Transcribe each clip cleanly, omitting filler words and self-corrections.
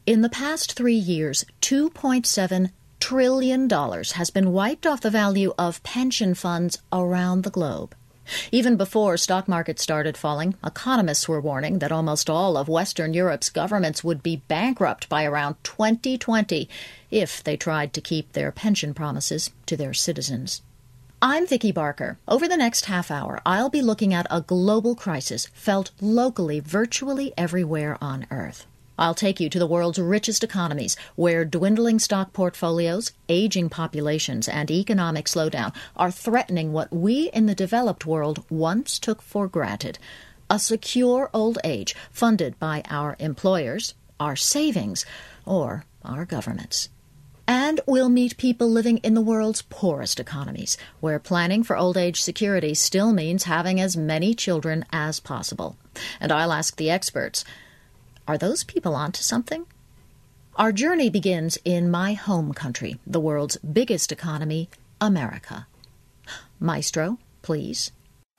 In the past 3 years, $2.7 trillion has been wiped off the value of pension funds around the globe. Even before stock markets started falling, economists were warning that almost all of Western Europe's governments would be bankrupt by around 2020 if they tried to keep their pension promises to their citizens. I'm Vicki Barker. Over the next half hour, I'll be looking at a global crisis felt locally virtually everywhere on Earth. I'll take you to the world's richest economies, where dwindling stock portfolios, aging populations, and economic slowdown are threatening what we in the developed world once took for granted: a secure old age funded by our employers, our savings, or our governments. And we'll meet people living in the world's poorest economies, where planning for old age security still means having as many children as possible. And I'll ask the experts, are those people onto something? Our journey begins in my home country, the world's biggest economy, America. Maestro, please.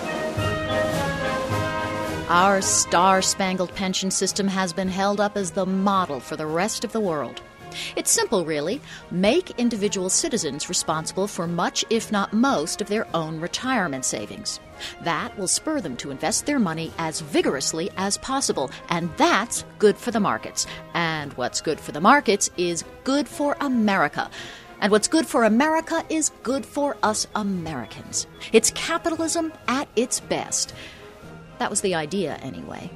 Our star-spangled pension system has been held up as the model for the rest of the world. It's simple, really. Make individual citizens responsible for much, if not most, of their own retirement savings. That will spur them to invest their money as vigorously as possible, and that's good for the markets. And what's good for the markets is good for America. And what's good for America is good for us Americans. It's capitalism at its best. That was the idea, anyway.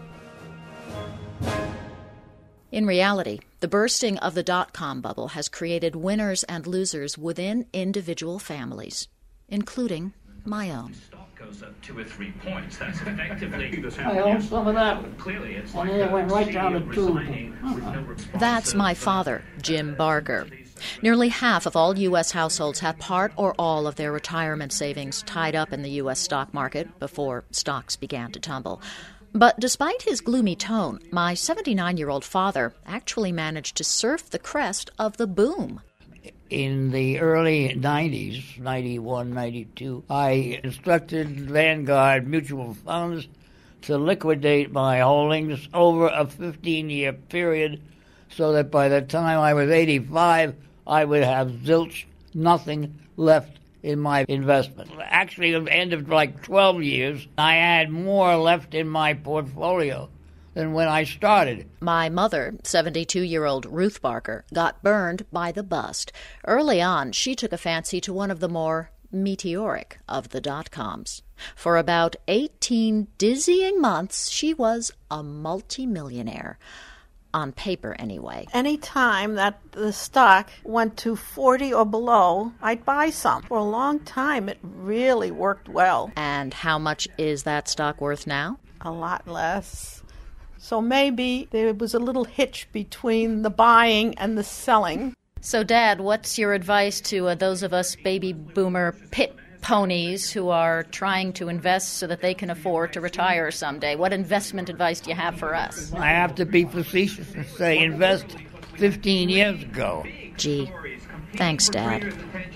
In reality, the bursting of the dot-com bubble has created winners and losers within individual families, including my own. Stock goes up 2 or 3 points. That's effectively. I own some of that. Clearly, it's and like then it went right down the tube. That's my father, Jim Barker. Nearly half of all U.S. households have part or all of their retirement savings tied up in the U.S. stock market before stocks began to tumble. But despite his gloomy tone, my 79-year-old father actually managed to surf the crest of the boom. In the early 90s, 91, 92, I instructed Vanguard Mutual Funds to liquidate my holdings over a 15-year period so that by the time I was 85, I would have zilch, nothing left in my investment. Actually, at the end of 12 years, I had more left in my portfolio than when I started. My mother, 72-year-old Ruth Barker, got burned by the bust. Early on, she took a fancy to one of the more meteoric of the dot-coms. For about 18 dizzying months, she was a multimillionaire. On paper, anyway. Any time that the stock went to 40 or below, I'd buy some. For a long time, it really worked well. And how much is that stock worth now? A lot less. So maybe there was a little hitch between the buying and the selling. So, Dad, what's your advice to those of us baby boomer pit ponies who are trying to invest so that they can afford to retire someday? What investment advice do you have for us? I have to be facetious and say invest 15 years ago. Gee, thanks, Dad.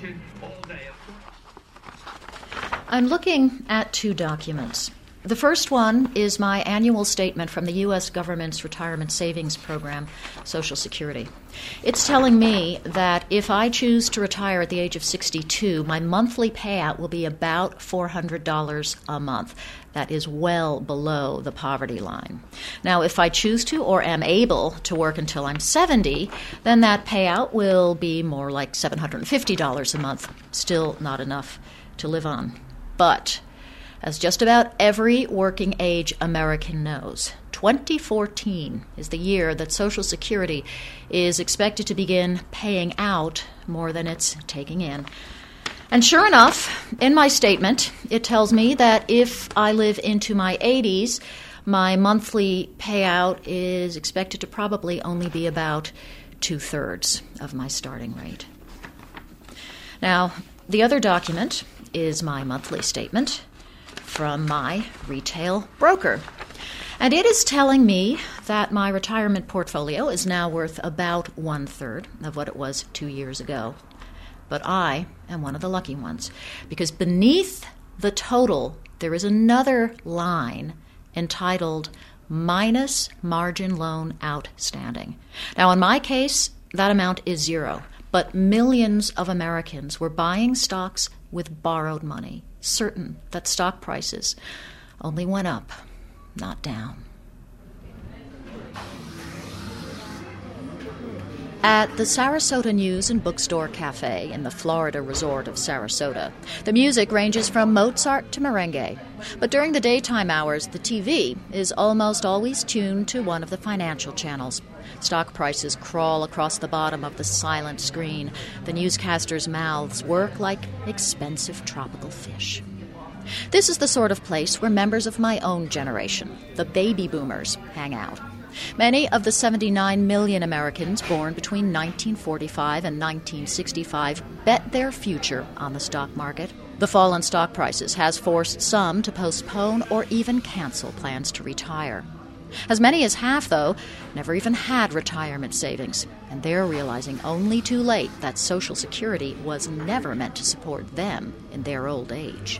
I'm looking at 2 documents. The first one is my annual statement from the U.S. government's retirement savings program, Social Security. It's telling me that if I choose to retire at the age of 62, my monthly payout will be about $400 a month. That is well below the poverty line. Now, if I choose to or am able to work until I'm 70, then that payout will be more like $750 a month. Still not enough to live on. But as just about every working-age American knows, 2014 is the year that Social Security is expected to begin paying out more than it's taking in. And sure enough, in my statement, it tells me that if I live into my 80s, my monthly payout is expected to probably only be about 2/3 of my starting rate. Now, the other document is my monthly statement from my retail broker. And it is telling me that my retirement portfolio is now worth about 1/3 of what it was 2 years ago. But I am one of the lucky ones, because beneath the total, there is another line entitled minus margin loan outstanding. Now, in my case, that amount is zero, but millions of Americans were buying stocks with borrowed money, certain that stock prices only went up, not down. At the Sarasota News and Bookstore Cafe in the Florida resort of Sarasota, the music ranges from Mozart to merengue. But during the daytime hours, the TV is almost always tuned to one of the financial channels. Stock prices crawl across the bottom of the silent screen. The newscasters' mouths work like expensive tropical fish. This is the sort of place where members of my own generation, the baby boomers, hang out. Many of the 79 million Americans born between 1945 and 1965 bet their future on the stock market. The fall in stock prices has forced some to postpone or even cancel plans to retire. As many as half, though, never even had retirement savings, and they're realizing only too late that Social Security was never meant to support them in their old age.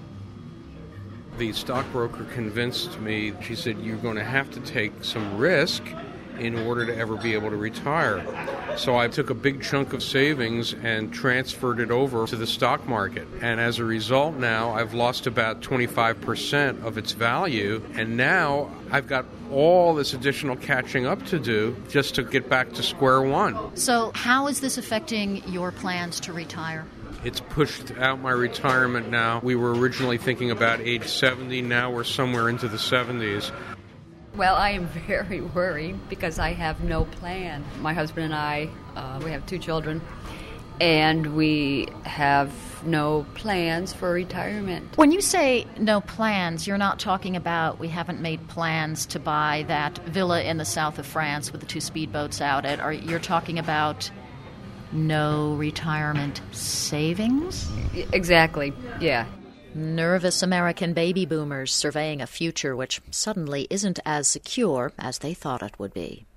The stockbroker convinced me, she said, you're going to have to take some risk in order to ever be able to retire. So I took a big chunk of savings and transferred it over to the stock market. And as a result now, I've lost about 25% of its value. And now I've got all this additional catching up to do just to get back to square one. So how is this affecting your plans to retire? It's pushed out my retirement now. We were originally thinking about age 70. Now we're somewhere into the 70s. Well, I am very worried because I have no plan. My husband and I, we have 2 children, and we have no plans for retirement. When you say no plans, you're not talking about we haven't made plans to buy that villa in the south of France with the 2 speedboats out at, or you're talking about no retirement savings? Exactly, yeah. Nervous American baby boomers surveying a future which suddenly isn't as secure as they thought it would be.